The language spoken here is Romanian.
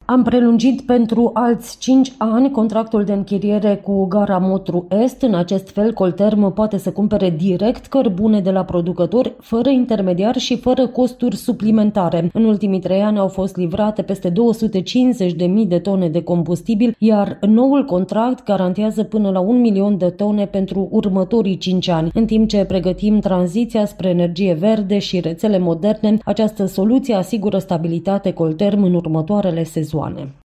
Am prelungit pentru alți 5 ani contractul de închiriere cu Gara Motru Est. În acest fel, Colterm poate să cumpere direct cărbune de la producători, fără intermediari și fără costuri suplimentare. În ultimii 3 ani au fost livrate peste 250.000 de tone de combustibil, iar noul contract garantează până la 1 milion de tone pentru următorii 5 ani. În timp ce pregătim tranziția spre energie verde și rețele moderne, această soluție asigură stabilitate Colterm în următoarele sezoane.